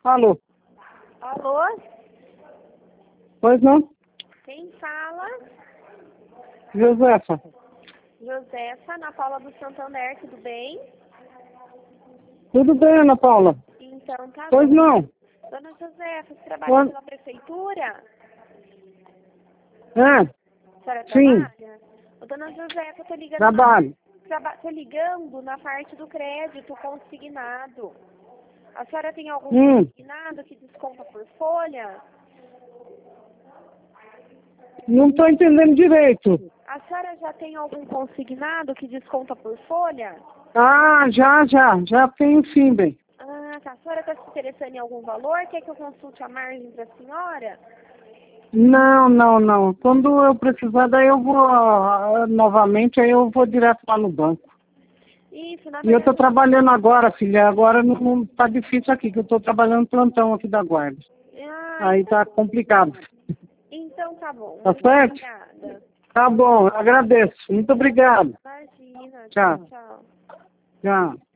Alô? Alô? Pois não? Quem fala? Josefa. Josefa, Ana Paula do Santander, tudo bem? Tudo bem, Ana Paula? Então tá Pois bom. não? Dona Josefa, você trabalha Pois... pela prefeitura? É, A senhora sim, trabalha? Ô, Dona Josefa, eu tô ligando trabalho. tô ligando na parte do crédito consignado. A senhora tem algum Hum, consignado que desconta por folha? não estou entendendo direito. A senhora já tem algum consignado que desconta por folha? Ah, já tenho sim, bem. Ah, tá. A senhora está se interessando em algum valor? Quer que eu consulte a margem para a senhora? Não. Quando eu precisar, daí eu vou novamente, aí eu vou direto lá no banco. Isso, na E eu estou verdade. trabalhando agora, filha. Agora não tá difícil aqui, que eu estou trabalhando plantão aqui da guarda. Ah, Aí tá complicado. então tá bom. Tá Muito certo? obrigada. Tá bom, agradeço. Muito obrigado. Imagina. Tchau. Tchau. Tchau.